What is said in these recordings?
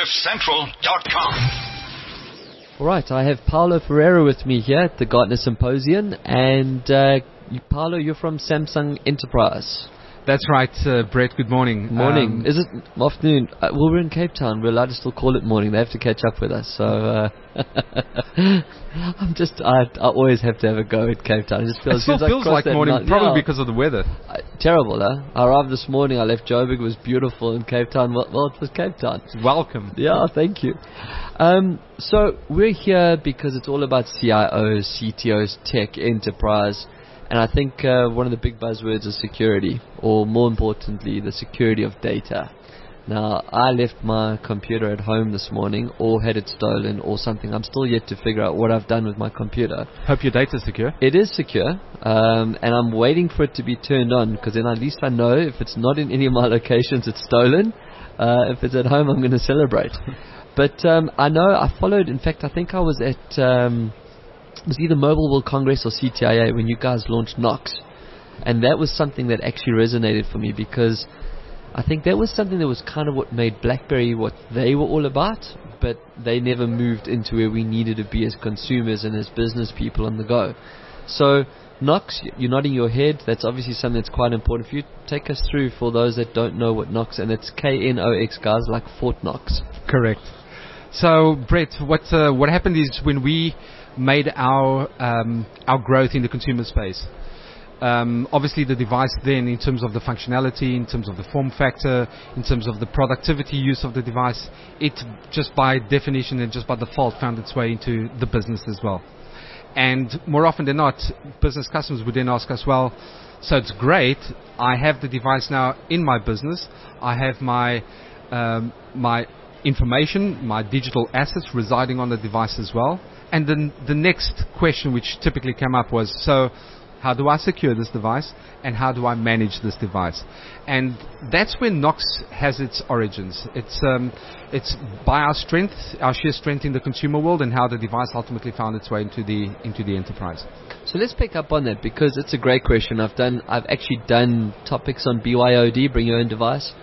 CliffCentral.com. All right, I have Paulo Ferreira with me here at the Gartner Symposium, and Paulo, you're from Samsung Enterprise. That's right, Brett. Good morning. Morning. Is it afternoon? Well, we're in Cape Town. We're allowed to still call it morning. They have to catch up with us. So I always have to have a go at Cape Town. It still feels like morning, probably because of the weather. Terrible, huh? I arrived this morning. I left Joburg. It was beautiful in Cape Town. Well, it was Cape Town. Welcome. Yeah, thank you. So we're here because it's all about CIOs, CTOs, tech, enterprise. And I think one of the big buzzwords is security, or more importantly, the security of data. Now, I left my computer at home this morning, or had it stolen, or something. I'm still yet to figure out what I've done with my computer. Hope your data's secure. It is secure, and I'm waiting for it to be turned on, because then at least I know if it's not in any of my locations, it's stolen. If it's at home, I'm going to celebrate. But I know I followed, in fact, I think I was at... it was either Mobile World Congress or CTIA when you guys launched Knox. And that was something that actually resonated for me, because I think that was something that was kind of what made BlackBerry what they were all about, but they never moved into where we needed to be as consumers and as business people on the go. So Knox, you're nodding your head. That's obviously something that's quite important for you. Take us through for those that don't know what Knox, and it's KNOX, guys, like Fort Knox. Correct. So, Brett, what happened is when we made our growth in the consumer space, obviously the device then, in terms of the functionality, in terms of the form factor, in terms of the productivity use of the device, it just by definition and just by default found its way into the business as well. And more often than not, business customers would then ask us, well, so it's great, I have the device now in my business, I have my information, my digital assets residing on the device as well. And then the next question which typically came up was, so how do I secure this device, and how do I manage this device? And that's where Knox has its origins. It's by our strength, our sheer strength in the consumer world, and how the device ultimately found its way into the enterprise. So let's pick up on that, because it's a great question. I've actually done topics on BYOD, bring your own device.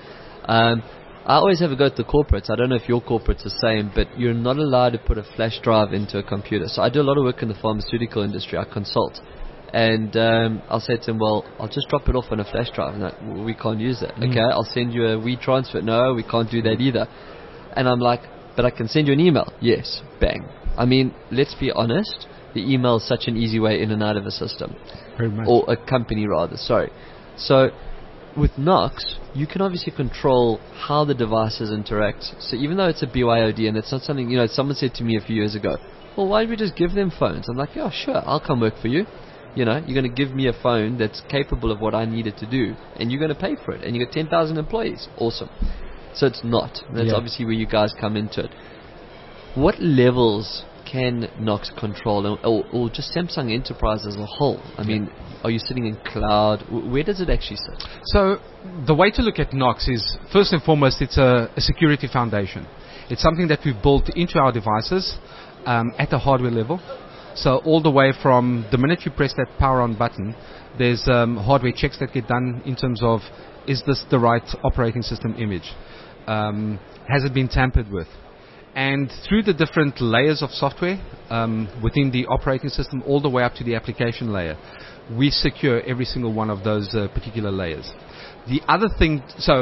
I always have a go at the corporates. I don't know if your corporate's the same, but you're not allowed to put a flash drive into a computer. So I do a lot of work in the pharmaceutical industry. I consult. And I'll say to them, well, I'll just drop it off on a flash drive. And like, well, we can't use that. Okay, I'll send you a WeTransfer. No, we can't do that either. And I'm like, but I can send you an email. Yes, bang. I mean, let's be honest. The email is such an easy way in and out of a system. Very much. Or a company, rather. Sorry. So with Knox, you can obviously control how the devices interact. So even though it's a BYOD and it's not something, someone said to me a few years ago, well, why don't we just give them phones? I'm like, yeah, sure, I'll come work for you. You're going to give me a phone that's capable of what I need it to do, and you're going to pay for it, and you got 10,000 employees. Awesome. So it's not. That's obviously where you guys come into it. What levels can Knox control, or just Samsung Enterprise as a whole? I mean, are you sitting in cloud? Where does it actually sit? So the way to look at Knox is, first and foremost, it's a security foundation. It's something that we've built into our devices at the hardware level. So all the way from the minute you press that power on button, there's hardware checks that get done in terms of, is this the right operating system image? Has it been tampered with? And through the different layers of software within the operating system, all the way up to the application layer, we secure every single one of those particular layers. The other thing, so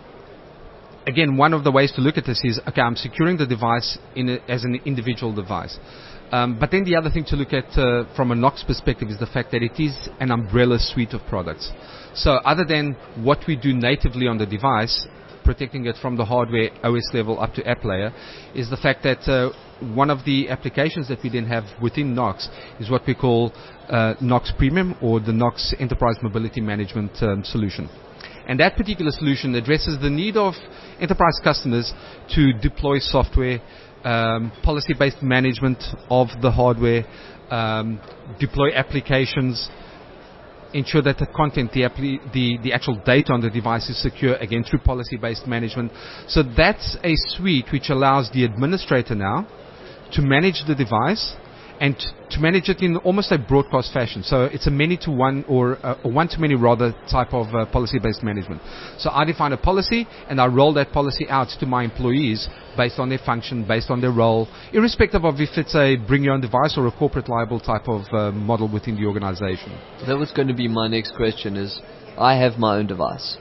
again, one of the ways to look at this is, okay, I'm securing the device as an individual device. But then the other thing to look at from a Knox perspective is the fact that it is an umbrella suite of products. So other than what we do natively on the device, protecting it from the hardware OS level up to app layer, is the fact that one of the applications that we then have within Knox is what we call Knox Premium, or the Knox Enterprise Mobility Management solution. And that particular solution addresses the need of enterprise customers to deploy software, policy-based management of the hardware, deploy applications, ensure that the content, the actual data on the device is secure, again through policy-based management. So that's a suite which allows the administrator now to manage the device and to manage it in almost a broadcast fashion. So it's a many-to-one or a one-to-many rather type of policy-based management. So I define a policy and I roll that policy out to my employees based on their function, based on their role, irrespective of if it's a bring your own device or a corporate liable type of model within the organization. That was going to be my next question is, I have my own device.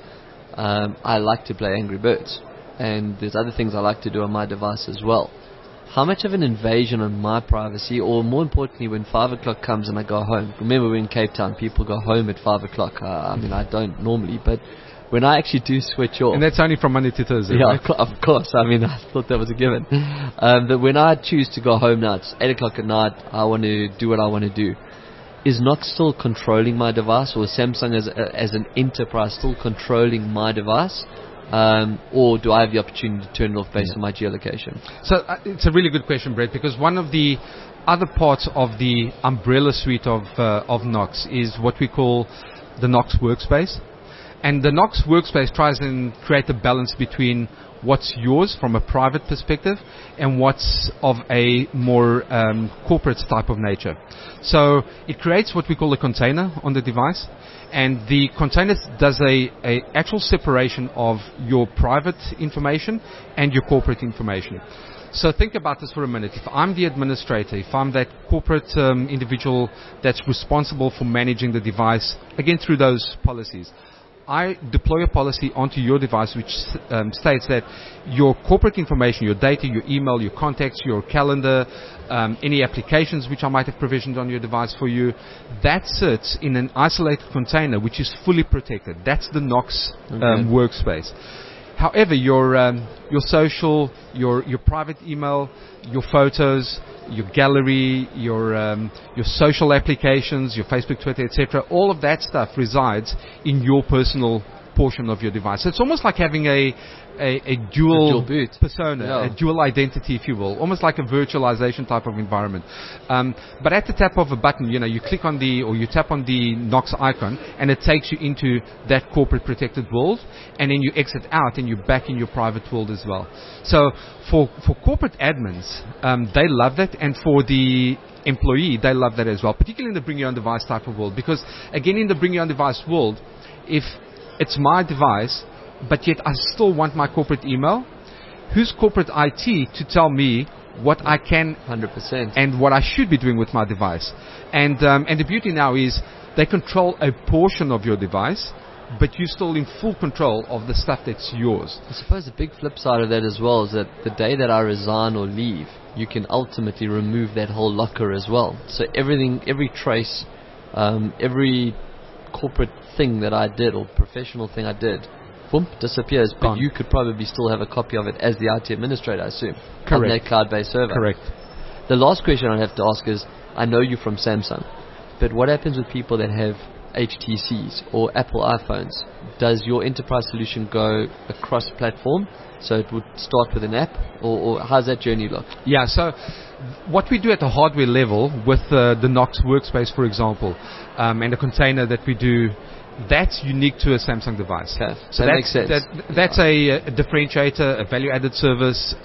I like to play Angry Birds, and there's other things I like to do on my device as well. How much of an invasion on my privacy, or more importantly, when 5 o'clock comes and I go home? Remember, we're in Cape Town, people go home at 5 o'clock. I mean, I don't normally, but when I actually do switch off... And that's only from Monday to Thursday, yeah, right? of course. I mean, I thought that was a given. But when I choose to go home now, it's 8 o'clock at night, I want to do what I want to do. Is Knox still controlling my device, or Samsung as an enterprise still controlling my device? Or do I have the opportunity to turn it off based on my geolocation? So it's a really good question, Brett, because one of the other parts of the umbrella suite of Knox is what we call the Knox Workspace. And the Knox Workspace tries and create a balance between what's yours from a private perspective and what's of a more corporate type of nature. So it creates what we call a container on the device, and the container does a actual separation of your private information and your corporate information. So think about this for a minute. If I'm the administrator, if I'm that corporate individual that's responsible for managing the device, again through those policies, I deploy a policy onto your device which states that your corporate information, your data, your email, your contacts, your calendar, any applications which I might have provisioned on your device for you, that sits in an isolated container which is fully protected. That's the Knox workspace. However, your social, your private email, your photos, your gallery, your social applications, your Facebook, Twitter, etc., all of that stuff resides in your personal portion of your device. So it's almost like having a dual persona, a dual identity, if you will, almost like a virtualization type of environment. But at the tap of a button, you click on or you tap on the Knox icon, and it takes you into that corporate protected world, and then you exit out and you're back in your private world as well. So for corporate admins, they love that, and for the employee, they love that as well, particularly in the bring your own device type of world, because again, in the bring your own device world, if it's my device, but yet I still want my corporate email, who's corporate IT to tell me what I can 100% and what I should be doing with my device? And the beauty now is they control a portion of your device, but you're still in full control of the stuff that's yours. I suppose the big flip side of that as well is that the day that I resign or leave, you can ultimately remove that whole locker as well. So everything, every trace, every corporate thing that I did or professional thing I did, boom, disappears. But Gone. you could probably still have a copy of it as the IT administrator, I assume. Correct. On that cloud-based server. Correct. The last question I have to ask is, I know you from Samsung, but what happens with people that have HTCs or Apple iPhones? Does your enterprise solution go across platform? So it would start with an app, or how's that journey look? Yeah, so what we do at the hardware level with the Knox Workspace, for example, and the container that we do, that's unique to a Samsung device. Okay. So that makes sense. That's a differentiator, a value-added service,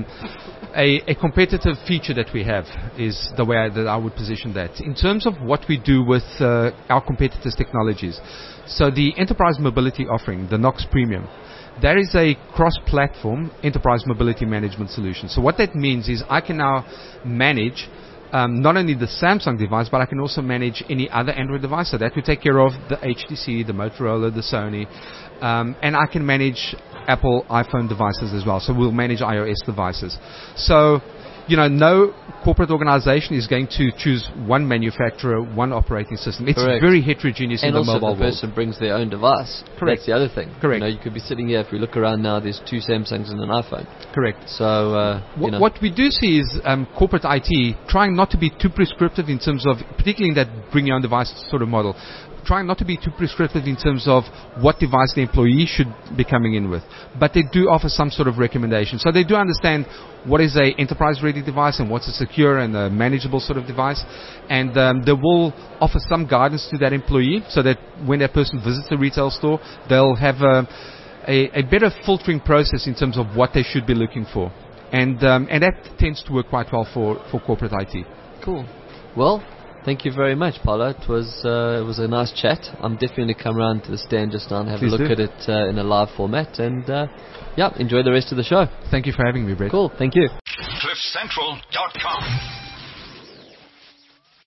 a competitive feature that we have is the way that I would position that. In terms of what we do with our competitors' technologies, so the enterprise mobility offering, the Knox Premium, that is a cross-platform enterprise mobility management solution. So what that means is I can now manage not only the Samsung device, but I can also manage any other Android device. So that would take care of the HTC, the Motorola, the Sony, and I can manage Apple iPhone devices as well. So we'll manage iOS devices. So, no corporate organization is going to choose one manufacturer, one operating system. It's Correct. very heterogeneous in the mobile And also world. the person brings their own device. Correct. That's the other thing. Correct. You could be sitting here, if we look around now, there's 2 Samsungs and an iPhone. Correct. So, What we do see is corporate IT trying not to be too prescriptive in terms of, particularly in that bring your own device sort of model, trying not to be too prescriptive in terms of what device the employee should be coming in with. But they do offer some sort of recommendation. So they do understand what is a enterprise-ready device and what's a secure and a manageable sort of device. And they will offer some guidance to that employee so that when that person visits the retail store, they'll have a better filtering process in terms of what they should be looking for. And that tends to work quite well for corporate IT. Cool. Well, thank you very much, Paolo. It was a nice chat. I'm definitely going to come around to the stand just now and have Please a look do. at it in a live format. And enjoy the rest of the show. Thank you for having me, Brett. Cool. Thank you. CliffCentral.com